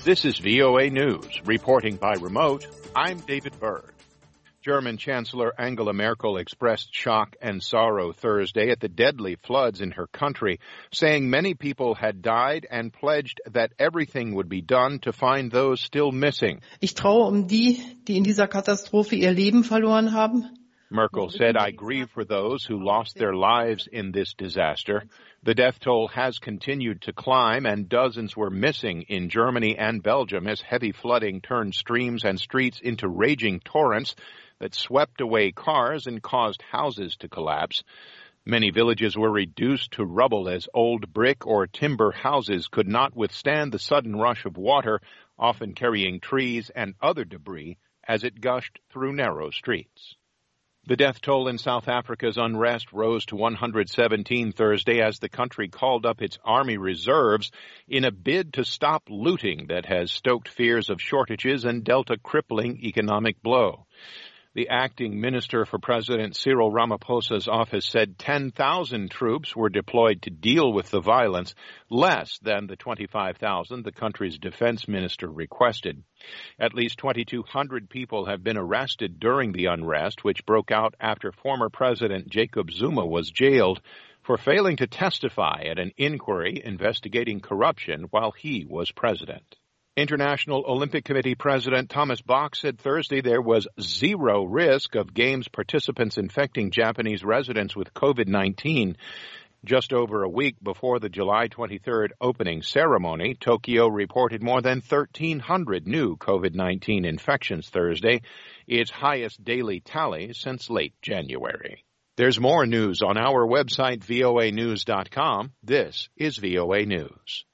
This is VOA News. Reporting by remote, I'm David Berg. German Chancellor Angela Merkel expressed shock and sorrow Thursday at the deadly floods in her country, saying many people had died and pledged that everything would be done to find those still missing. Ich traue die in dieser Katastrophe ihr Leben verloren haben. Merkel said, I grieve for those who lost their lives in this disaster. The death toll has continued to climb, and dozens were missing in Germany and Belgium as heavy flooding turned streams and streets into raging torrents that swept away cars and caused houses to collapse. Many villages were reduced to rubble as old brick or timber houses could not withstand the sudden rush of water, often carrying trees and other debris as it gushed through narrow streets. The death toll in South Africa's unrest rose to 117 Thursday as the country called up its army reserves in a bid to stop looting that has stoked fears of shortages and dealt a crippling economic blow. The acting minister for President Cyril Ramaphosa's office said 10,000 troops were deployed to deal with the violence, less than the 25,000 the country's defense minister requested. At least 2,200 people have been arrested during the unrest, which broke out after former President Jacob Zuma was jailed for failing to testify at an inquiry investigating corruption while he was president. International Olympic Committee President Thomas Bach said Thursday there was zero risk of Games participants infecting Japanese residents with COVID-19. Just over a week before the July 23rd opening ceremony, Tokyo reported more than 1,300 new COVID-19 infections Thursday, its highest daily tally since late January. There's more news on our website, voanews.com. This is VOA News.